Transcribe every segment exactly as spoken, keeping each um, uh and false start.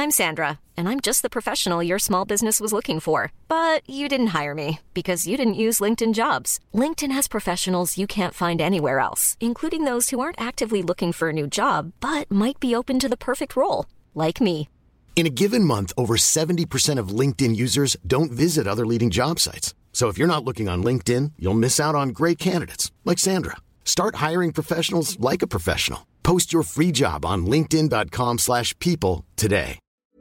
I'm Sandra, and I'm just the professional your small business was looking for. But you didn't hire me because you didn't use LinkedIn Jobs. LinkedIn has professionals you can't find anywhere else, including those who aren't actively looking for a new job, but might be open to the perfect role, like me. In a given month, over seventy percent of LinkedIn users don't visit other leading job sites. So if you're not looking on LinkedIn, you'll miss out on great candidates like Sandra. Start hiring professionals like a professional. Post your free job on linkedin.com slash people today.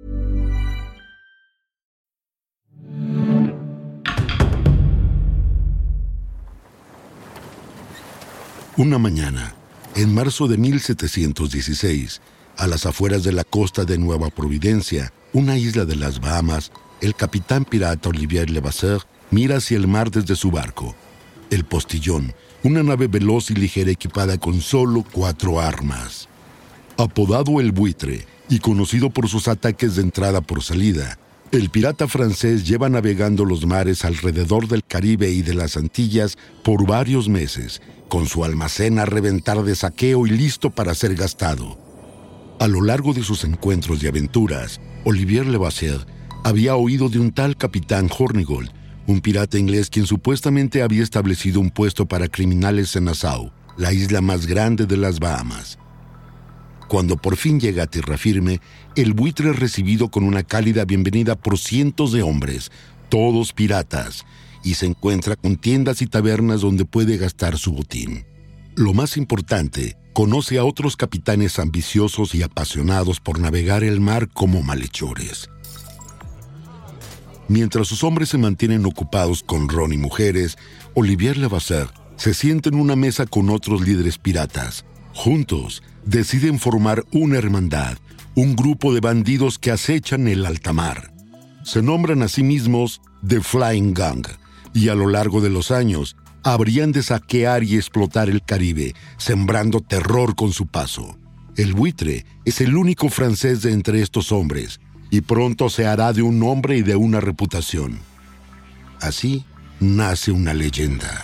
Una mañana, en marzo de mil setecientos dieciséis, a las afueras de la costa de Nueva Providencia, una isla de las Bahamas, el capitán pirata Olivier Levasseur mira hacia el mar desde su barco. El Postillón, una nave veloz y ligera equipada con solo cuatro armas. Apodado el Buitre y conocido por sus ataques de entrada por salida, el pirata francés lleva navegando los mares alrededor del Caribe y de las Antillas por varios meses, con su almacén a reventar de saqueo y listo para ser gastado. A lo largo de sus encuentros y aventuras, Olivier Levasseur había oído de un tal capitán Hornigold, un pirata inglés quien supuestamente había establecido un puesto para criminales en Nassau, la isla más grande de las Bahamas. Cuando por fin llega a tierra firme, el Buitre es recibido con una cálida bienvenida por cientos de hombres, todos piratas, y se encuentra con tiendas y tabernas donde puede gastar su botín. Lo más importante, conoce a otros capitanes ambiciosos y apasionados por navegar el mar como malhechores. Mientras sus hombres se mantienen ocupados con ron y mujeres, Olivier Levasseur se sienta en una mesa con otros líderes piratas. Juntos, deciden formar una hermandad, un grupo de bandidos que acechan el alta mar. Se nombran a sí mismos The Flying Gang, y a lo largo de los años, habrían de saquear y explotar el Caribe, sembrando terror con su paso. El Buitre es el único francés de entre estos hombres, y pronto se hará de un nombre y de una reputación. Así nace una leyenda.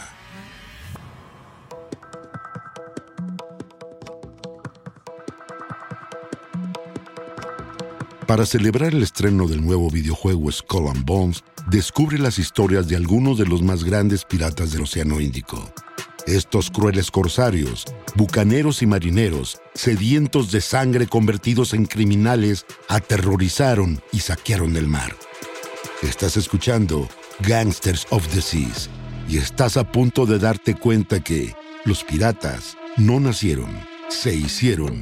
Para celebrar el estreno del nuevo videojuego Skull and Bones, descubre las historias de algunos de los más grandes piratas del Océano Índico. Estos crueles corsarios, bucaneros y marineros, sedientos de sangre convertidos en criminales, aterrorizaron y saquearon el mar. Estás escuchando Gangsters of the Seas y estás a punto de darte cuenta que los piratas no nacieron, se hicieron.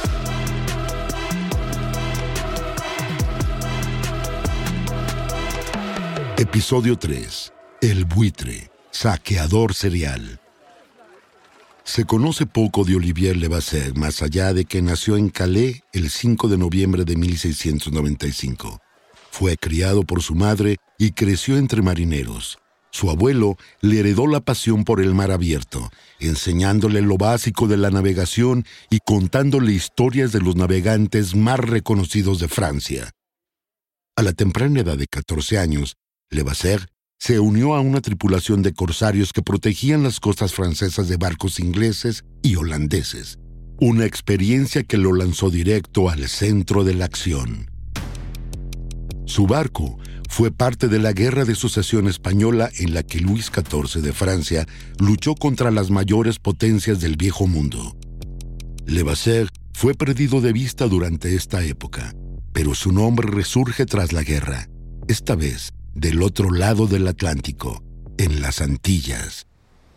Episodio tres. El Buitre, saqueador serial. Se conoce poco de Olivier Levasseur, más allá de que nació en Calais el cinco de noviembre de mil seiscientos noventa y cinco. Fue criado por su madre y creció entre marineros. Su abuelo le heredó la pasión por el mar abierto, enseñándole lo básico de la navegación y contándole historias de los navegantes más reconocidos de Francia. A la temprana edad de catorce años, Levasseur se unió a una tripulación de corsarios que protegían las costas francesas de barcos ingleses y holandeses. Una experiencia que lo lanzó directo al centro de la acción. Su barco fue parte de la Guerra de Sucesión Española en la que Luis catorce de Francia luchó contra las mayores potencias del Viejo Mundo. Levasseur fue perdido de vista durante esta época, pero su nombre resurge tras la guerra, esta vez del otro lado del Atlántico, en las Antillas.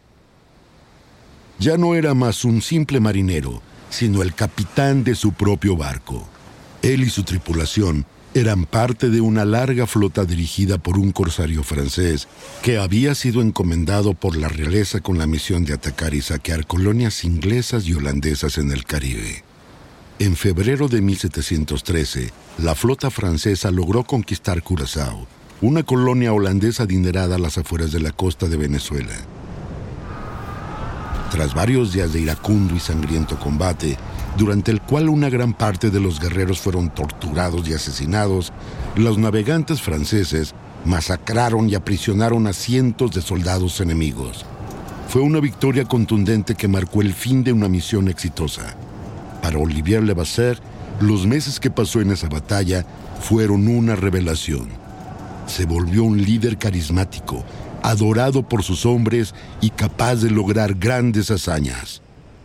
Ya no era más un simple marinero, sino el capitán de su propio barco. Él y su tripulación eran parte de una larga flota dirigida por un corsario francés que había sido encomendado por la realeza con la misión de atacar y saquear colonias inglesas y holandesas en el Caribe. En febrero de mil setecientos trece, la flota francesa logró conquistar Curazao, una colonia holandesa adinerada a las afueras de la costa de Venezuela. Tras varios días de iracundo y sangriento combate, durante el cual una gran parte de los guerreros fueron torturados y asesinados, los navegantes franceses masacraron y aprisionaron a cientos de soldados enemigos. Fue una victoria contundente que marcó el fin de una misión exitosa. Para Olivier Levasseur, Los meses que pasó en esa batalla fueron una revelación. Se volvió un líder carismático, adorado por sus hombres y capaz de lograr grandes hazañas.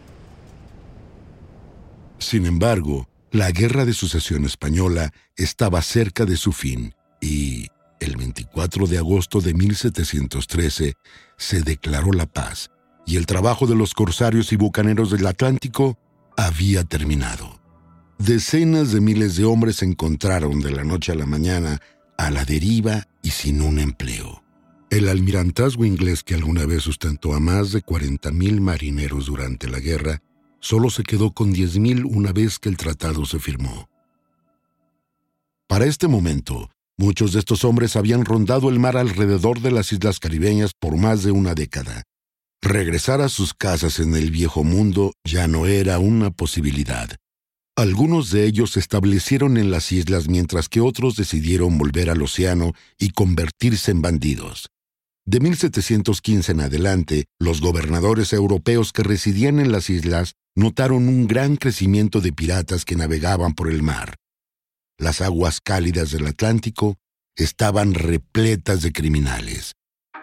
Sin embargo, la Guerra de Sucesión Española estaba cerca de su fin y, el veinticuatro de agosto de mil setecientos trece, se declaró la paz y el trabajo de los corsarios y bucaneros del Atlántico había terminado. Decenas de miles de hombres se encontraron de la noche a la mañana a la deriva y sin un empleo. El almirantazgo inglés, que alguna vez sustentó a más de cuarenta mil marineros durante la guerra, solo se quedó con diez mil una vez que el tratado se firmó. Para este momento, muchos de estos hombres habían rondado el mar alrededor de las islas caribeñas por más de una década. Regresar a sus casas en el viejo mundo ya no era una posibilidad. Algunos de ellos se establecieron en las islas mientras que otros decidieron volver al océano y convertirse en bandidos. De mil setecientos quince en adelante, los gobernadores europeos que residían en las islas notaron un gran crecimiento de piratas que navegaban por el mar. Las aguas cálidas del Atlántico estaban repletas de criminales.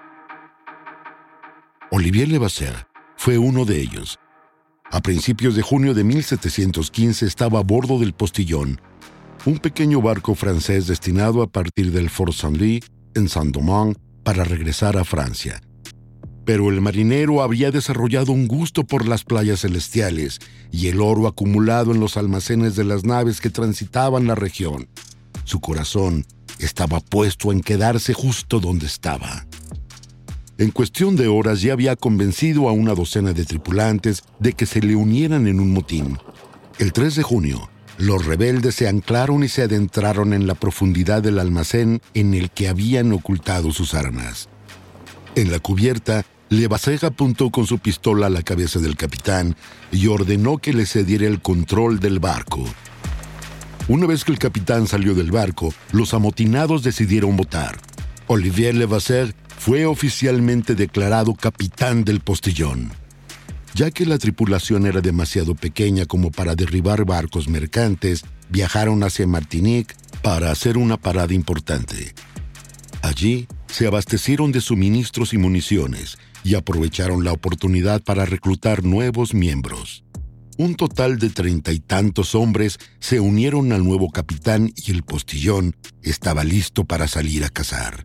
Olivier Levasseur fue uno de ellos. A principios de junio de mil setecientos quince estaba a bordo del Postillon, un pequeño barco francés destinado a partir del Fort Saint-Louis en Saint-Domingue para regresar a Francia. Pero el marinero había desarrollado un gusto por las playas celestiales y el oro acumulado en los almacenes de las naves que transitaban la región. Su corazón estaba puesto en quedarse justo donde estaba. En cuestión de horas ya había convencido a una docena de tripulantes de que se le unieran en un motín. El tres de junio, los rebeldes se anclaron y se adentraron en la profundidad del almacén en el que habían ocultado sus armas. En la cubierta, Levasseur apuntó con su pistola a la cabeza del capitán y ordenó que le cediera el control del barco. Una vez que el capitán salió del barco, los amotinados decidieron votar. Olivier Levasseur fue oficialmente declarado capitán del Postillon. Ya que la tripulación era demasiado pequeña como para derribar barcos mercantes, viajaron hacia Martinique para hacer una parada importante. Allí se abastecieron de suministros y municiones y aprovecharon la oportunidad para reclutar nuevos miembros. Un total de treinta y tantos hombres se unieron al nuevo capitán y el Postillon estaba listo para salir a cazar.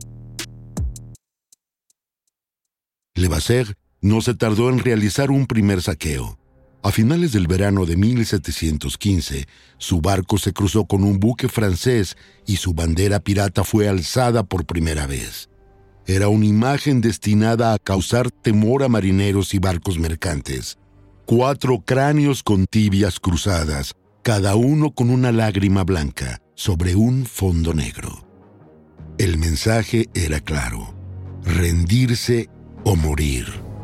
Levasseur no se tardó en realizar un primer saqueo. A finales del verano de mil setecientos quince, su barco se cruzó con un buque francés y su bandera pirata fue alzada por primera vez. Era una imagen destinada a causar temor a marineros y barcos mercantes. Cuatro cráneos con tibias cruzadas, cada uno con una lágrima blanca, sobre un fondo negro. El mensaje era claro: rendirse o morir.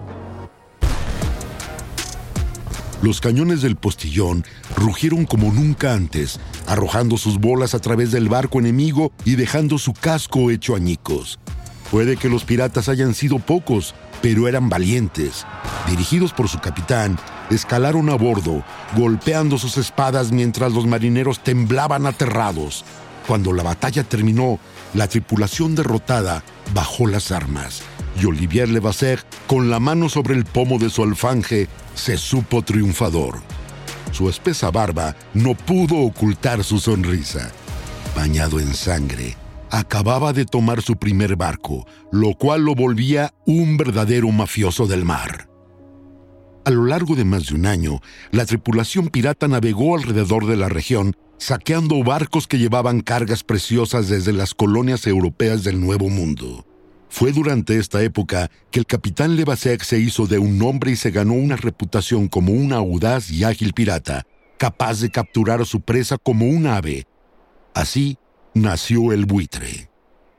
Los cañones del Postillon rugieron como nunca antes, arrojando sus bolas a través del barco enemigo y dejando su casco hecho añicos. Puede que los piratas hayan sido pocos, pero eran valientes. Dirigidos por su capitán, escalaron a bordo, golpeando sus espadas mientras los marineros temblaban aterrados. Cuando la batalla terminó, la tripulación derrotada bajó las armas y Olivier Levasseur, con la mano sobre el pomo de su alfanje, se supo triunfador. Su espesa barba no pudo ocultar su sonrisa. Bañado en sangre, acababa de tomar su primer barco, lo cual lo volvía un verdadero mafioso del mar. A lo largo de más de un año, la tripulación pirata navegó alrededor de la región, saqueando barcos que llevaban cargas preciosas desde las colonias europeas del Nuevo Mundo. Fue durante esta época que el capitán Levasseur se hizo de un nombre y se ganó una reputación como un audaz y ágil pirata, capaz de capturar a su presa como un ave. Así nació el Buitre.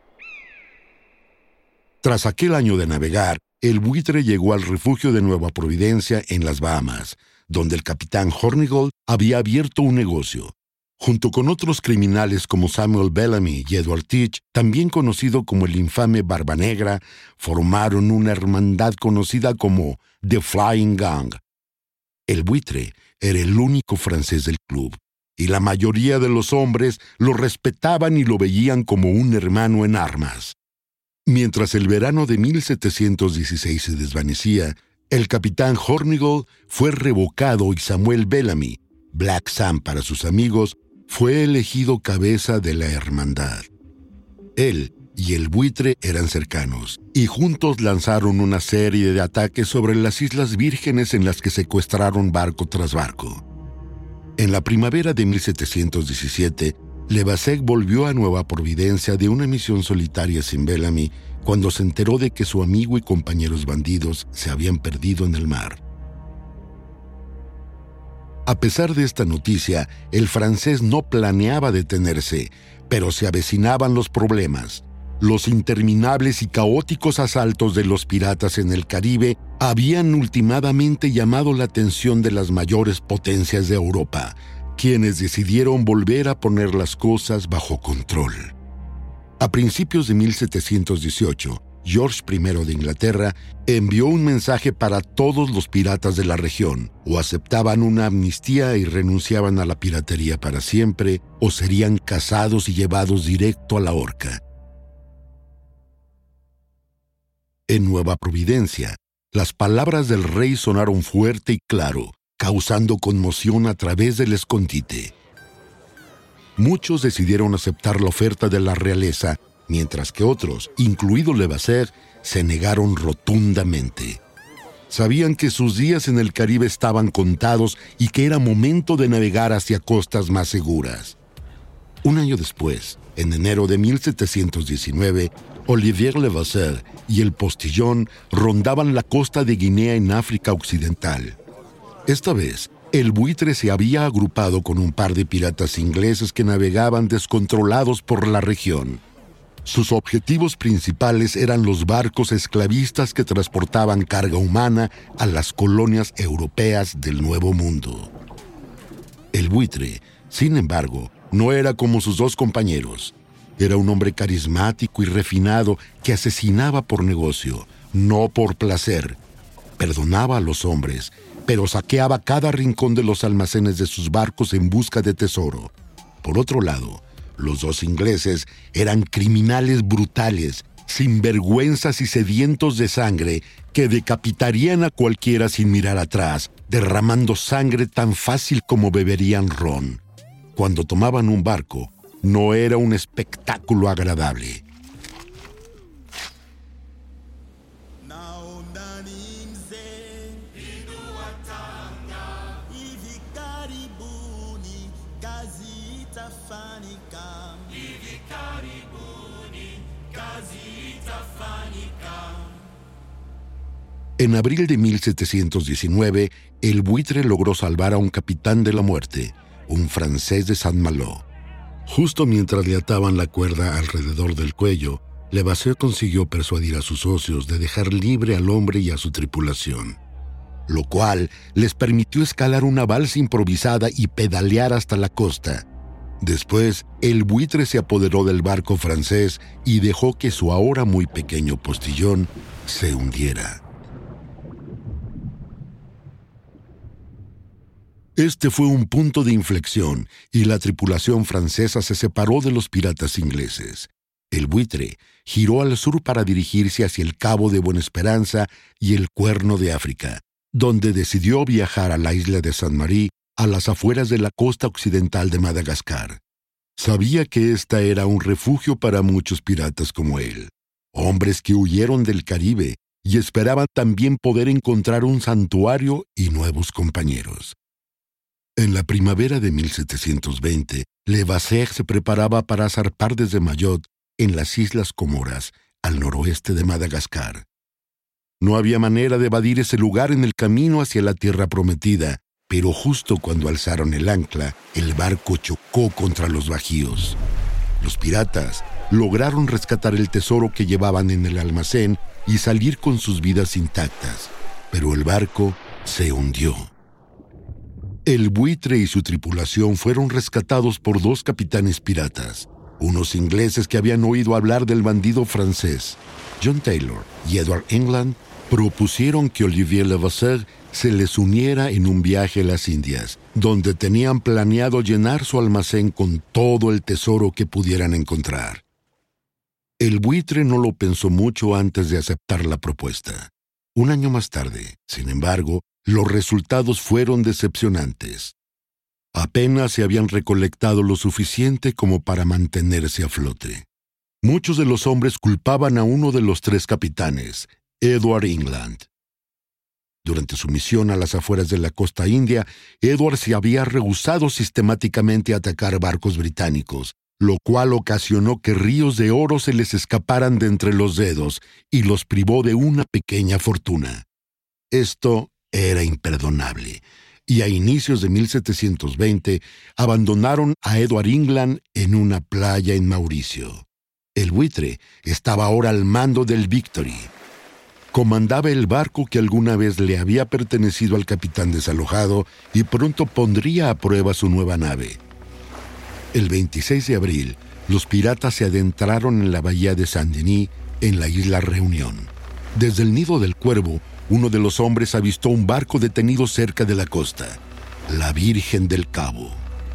Tras aquel año de navegar, el Buitre llegó al refugio de Nueva Providencia en las Bahamas, donde el capitán Hornigold había abierto un negocio. Junto con otros criminales como Samuel Bellamy y Edward Teach, también conocido como el infame Barba Negra, formaron una hermandad conocida como The Flying Gang. El Buitre era el único francés del club, y la mayoría de los hombres lo respetaban y lo veían como un hermano en armas. Mientras el verano de mil setecientos dieciséis se desvanecía, el capitán Hornigold fue revocado y Samuel Bellamy, Black Sam para sus amigos, fue elegido cabeza de la hermandad. Él y el buitre eran cercanos, y juntos lanzaron una serie de ataques sobre las Islas Vírgenes en las que secuestraron barco tras barco. En la primavera de mil setecientos diecisiete, Levasseur volvió a Nueva Providencia de una misión solitaria sin Bellamy cuando se enteró de que su amigo y compañeros bandidos se habían perdido en el mar. A pesar de esta noticia, el francés no planeaba detenerse, pero se avecinaban los problemas. Los interminables y caóticos asaltos de los piratas en el Caribe habían ultimadamente llamado la atención de las mayores potencias de Europa, quienes decidieron volver a poner las cosas bajo control. A principios de mil setecientos dieciocho, George primero de Inglaterra envió un mensaje para todos los piratas de la región: o aceptaban una amnistía y renunciaban a la piratería para siempre, o serían cazados y llevados directo a la horca. En Nueva Providencia, las palabras del rey sonaron fuerte y claro, causando conmoción a través del escondite. Muchos decidieron aceptar la oferta de la realeza, mientras que otros, incluido Levasseur, se negaron rotundamente. Sabían que sus días en el Caribe estaban contados y que era momento de navegar hacia costas más seguras. Un año después, en enero de mil setecientos diecinueve, Olivier Levasseur y el postillón rondaban la costa de Guinea en África Occidental. Esta vez, el buitre se había agrupado con un par de piratas ingleses que navegaban descontrolados por la región. Sus objetivos principales eran los barcos esclavistas que transportaban carga humana a las colonias europeas del Nuevo Mundo. El buitre, sin embargo, no era como sus dos compañeros. Era un hombre carismático y refinado que asesinaba por negocio, no por placer. Perdonaba a los hombres, pero saqueaba cada rincón de los almacenes de sus barcos en busca de tesoro. Por otro lado, los dos ingleses eran criminales brutales, sinvergüenzas y sedientos de sangre que decapitarían a cualquiera sin mirar atrás, derramando sangre tan fácil como beberían ron. Cuando tomaban un barco, no era un espectáculo agradable. En abril de mil setecientos diecinueve, el buitre logró salvar a un capitán de la muerte, un francés de Saint-Malo. Justo mientras le ataban la cuerda alrededor del cuello, Levasseur consiguió persuadir a sus socios de dejar libre al hombre y a su tripulación, lo cual les permitió escalar una balsa improvisada y pedalear hasta la costa. Después, el buitre se apoderó del barco francés y dejó que su ahora muy pequeño postillón se hundiera. Este fue un punto de inflexión y la tripulación francesa se separó de los piratas ingleses. El buitre giró al sur para dirigirse hacia el Cabo de Buena Esperanza y el Cuerno de África, donde decidió viajar a la isla de Saint-Marie, a las afueras de la costa occidental de Madagascar. Sabía que esta era un refugio para muchos piratas como él, hombres que huyeron del Caribe y esperaban también poder encontrar un santuario y nuevos compañeros. En la primavera de mil setecientos veinte, Levasseur se preparaba para zarpar desde Mayotte, en las Islas Comoras, al noroeste de Madagascar. No había manera de evadir ese lugar en el camino hacia la tierra prometida, pero justo cuando alzaron el ancla, el barco chocó contra los bajíos. Los piratas lograron rescatar el tesoro que llevaban en el almacén y salir con sus vidas intactas, pero el barco se hundió. El buitre y su tripulación fueron rescatados por dos capitanes piratas, unos ingleses que habían oído hablar del bandido francés. John Taylor y Edward England propusieron que Olivier Levasseur se les uniera en un viaje a las Indias, donde tenían planeado llenar su almacén con todo el tesoro que pudieran encontrar. El buitre no lo pensó mucho antes de aceptar la propuesta. Un año más tarde, sin embargo, los resultados fueron decepcionantes. Apenas se habían recolectado lo suficiente como para mantenerse a flote. Muchos de los hombres culpaban a uno de los tres capitanes, Edward England. Durante su misión a las afueras de la costa india, Edward se había rehusado sistemáticamente a atacar barcos británicos, lo cual ocasionó que ríos de oro se les escaparan de entre los dedos y los privó de una pequeña fortuna. Esto era imperdonable, y a inicios de mil setecientos veinte abandonaron a Edward England en una playa en Mauricio. El buitre estaba ahora al mando del Victory. Comandaba el barco que alguna vez le había pertenecido al capitán desalojado y pronto pondría a prueba su nueva nave. El veintiséis de abril, los piratas se adentraron en la bahía de Saint-Denis, en la isla Reunión. Desde el nido del Cuervo, uno de los hombres avistó un barco detenido cerca de la costa, la Virgen del Cabo.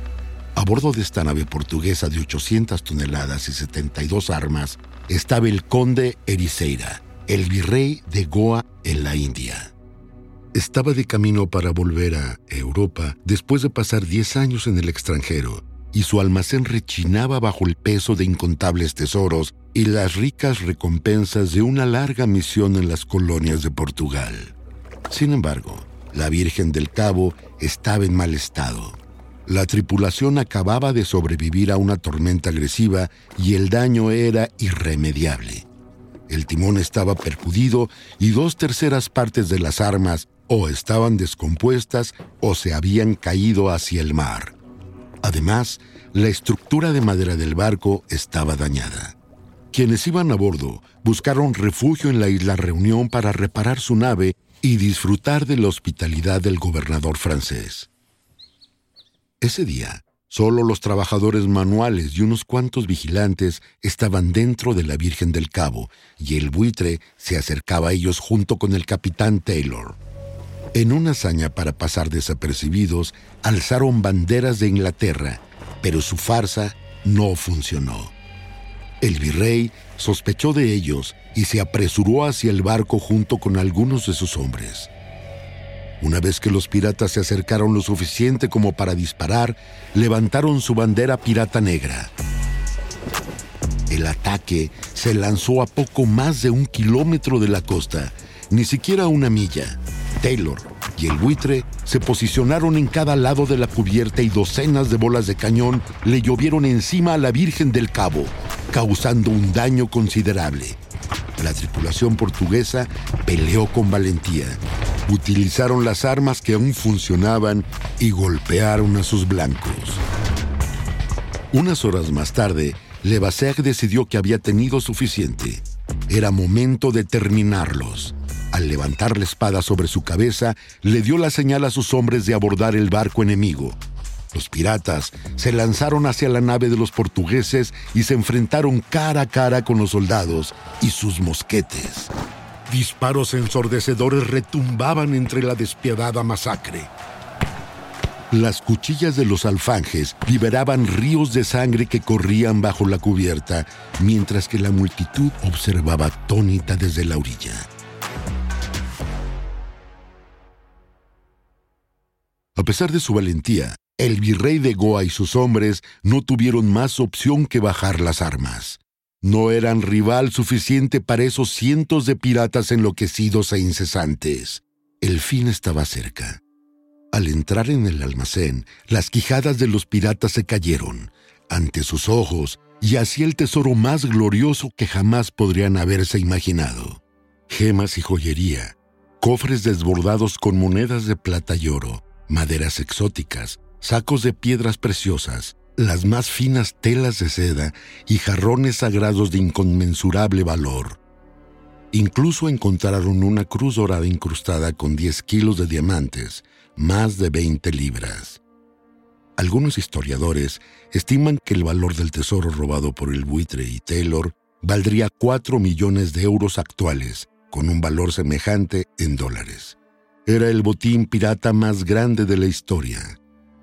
A bordo de esta nave portuguesa de ochocientas toneladas y setenta y dos armas, estaba el conde Ericeira, el virrey de Goa en la India. Estaba de camino para volver a Europa después de pasar diez años en el extranjero, y su almacén rechinaba bajo el peso de incontables tesoros y las ricas recompensas de una larga misión en las colonias de Portugal. Sin embargo, la Virgen del Cabo estaba en mal estado. La tripulación acababa de sobrevivir a una tormenta agresiva y el daño era irremediable. El timón estaba percudido y dos terceras partes de las armas o estaban descompuestas o se habían caído hacia el mar. Además, la estructura de madera del barco estaba dañada. Quienes iban a bordo buscaron refugio en la isla Reunión para reparar su nave y disfrutar de la hospitalidad del gobernador francés. Ese día, solo los trabajadores manuales y unos cuantos vigilantes estaban dentro de la Virgen del Cabo, y el buitre se acercaba a ellos junto con el capitán Taylor. En una hazaña para pasar desapercibidos, alzaron banderas de Inglaterra, pero su farsa no funcionó. El virrey sospechó de ellos y se apresuró hacia el barco junto con algunos de sus hombres. Una vez que los piratas se acercaron lo suficiente como para disparar, levantaron su bandera pirata negra. El ataque se lanzó a poco más de un kilómetro de la costa, ni siquiera una milla. Taylor y el buitre se posicionaron en cada lado de la cubierta y docenas de bolas de cañón le llovieron encima a la Virgen del Cabo, causando un daño considerable. La tripulación portuguesa peleó con valentía. Utilizaron las armas que aún funcionaban y golpearon a sus blancos. Unas horas más tarde, Levasseur decidió que había tenido suficiente. Era momento de terminarlos. Al levantar la espada sobre su cabeza, le dio la señal a sus hombres de abordar el barco enemigo. Los piratas se lanzaron hacia la nave de los portugueses y se enfrentaron cara a cara con los soldados y sus mosquetes. Disparos ensordecedores retumbaban entre la despiadada masacre. Las cuchillas de los alfanjes liberaban ríos de sangre que corrían bajo la cubierta, mientras que la multitud observaba atónita desde la orilla. A pesar de su valentía, el virrey de Goa y sus hombres no tuvieron más opción que bajar las armas. No eran rival suficiente para esos cientos de piratas enloquecidos e incesantes. El fin estaba cerca. Al entrar en el almacén, las quijadas de los piratas se cayeron ante sus ojos y hacía el tesoro más glorioso que jamás podrían haberse imaginado. Gemas y joyería, cofres desbordados con monedas de plata y oro, maderas exóticas, sacos de piedras preciosas, las más finas telas de seda y jarrones sagrados de inconmensurable valor. Incluso encontraron una cruz dorada incrustada con diez kilos de diamantes, más de veinte libras. Algunos historiadores estiman que el valor del tesoro robado por el buitre y Taylor valdría cuatro millones de euros actuales, con un valor semejante en dólares. Era el botín pirata más grande de la historia.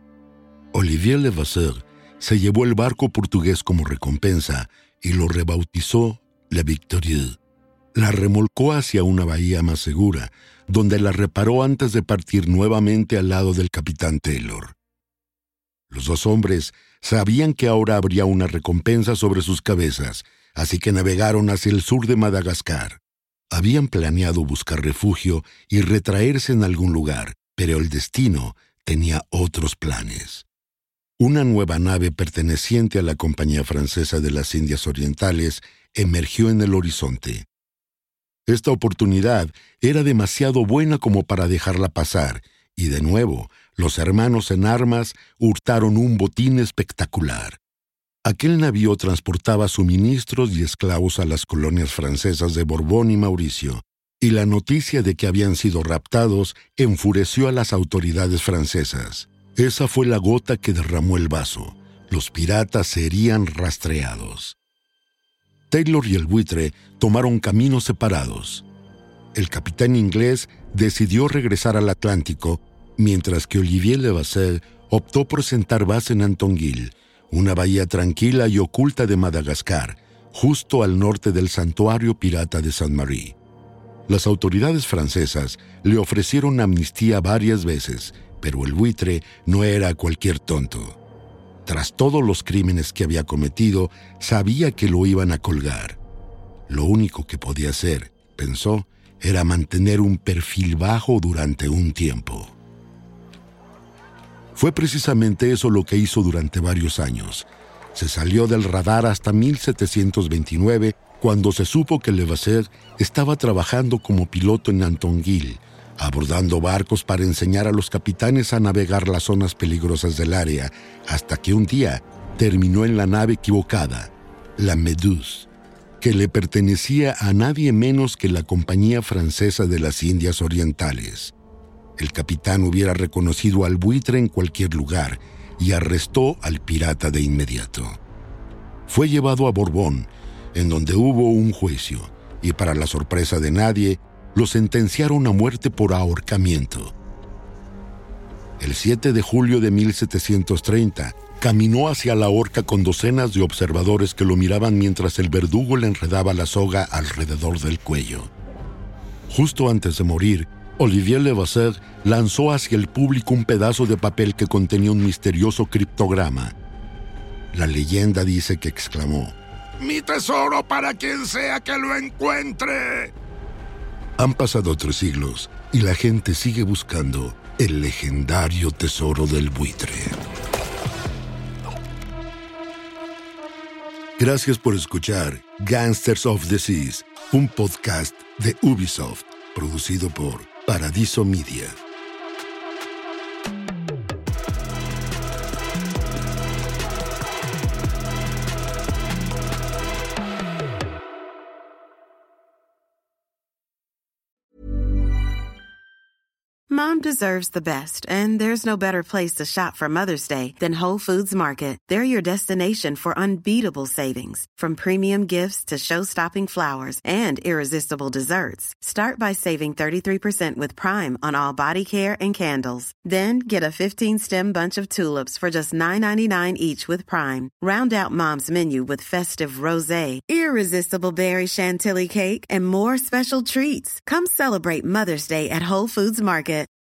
Olivier Levasseur se llevó el barco portugués como recompensa y lo rebautizó La Victorie. La remolcó hacia una bahía más segura, donde la reparó antes de partir nuevamente al lado del capitán Taylor. Los dos hombres sabían que ahora habría una recompensa sobre sus cabezas, así que navegaron hacia el sur de Madagascar. Habían planeado buscar refugio y retraerse en algún lugar, pero el destino tenía otros planes. Una nueva nave perteneciente a la Compañía Francesa de las Indias Orientales emergió en el horizonte. Esta oportunidad era demasiado buena como para dejarla pasar, y de nuevo, los hermanos en armas hurtaron un botín espectacular. Aquel navío transportaba suministros y esclavos a las colonias francesas de Borbón y Mauricio, y la noticia de que habían sido raptados enfureció a las autoridades francesas. Esa fue la gota que derramó el vaso. Los piratas serían rastreados. Taylor y el buitre tomaron caminos separados. El capitán inglés decidió regresar al Atlántico, mientras que Olivier Levasseur optó por sentar base en Antonguil, una bahía tranquila y oculta de Madagascar, justo al norte del santuario pirata de Saint-Marie. Las autoridades francesas le ofrecieron amnistía varias veces, pero el buitre no era cualquier tonto. Tras todos los crímenes que había cometido, sabía que lo iban a colgar. Lo único que podía hacer, pensó, era mantener un perfil bajo durante un tiempo. Fue precisamente eso lo que hizo durante varios años. Se salió del radar hasta mil setecientos veintinueve, cuando se supo que Levasseur estaba trabajando como piloto en Antonguil, abordando barcos para enseñar a los capitanes a navegar las zonas peligrosas del área, hasta que un día terminó en la nave equivocada, la Méduse, que le pertenecía a nadie menos que la Compañía Francesa de las Indias Orientales. El capitán hubiera reconocido al buitre en cualquier lugar y arrestó al pirata de inmediato. Fue llevado a Borbón, en donde hubo un juicio, y para la sorpresa de nadie, lo sentenciaron a muerte por ahorcamiento. El siete de julio de mil setecientos treinta, caminó hacia la horca con docenas de observadores que lo miraban mientras el verdugo le enredaba la soga alrededor del cuello. Justo antes de morir, Olivier Levasseur lanzó hacia el público un pedazo de papel que contenía un misterioso criptograma. La leyenda dice que exclamó: ¡Mi tesoro para quien sea que lo encuentre! Han pasado tres siglos y la gente sigue buscando el legendario tesoro del buitre. Gracias por escuchar Gangsters of the Seas, un podcast de Ubisoft, producido por Paradiso Media. Mom deserves the best, and there's no better place to shop for Mother's Day than Whole Foods Market. They're your destination for unbeatable savings, from premium gifts to show-stopping flowers and irresistible desserts. Start by saving thirty-three percent with Prime on all body care and candles. Then get a fifteen-stem bunch of tulips for just nine ninety-nine each with Prime. Round out Mom's menu with festive rosé, irresistible berry chantilly cake, and more special treats. Come celebrate Mother's Day at Whole Foods Market.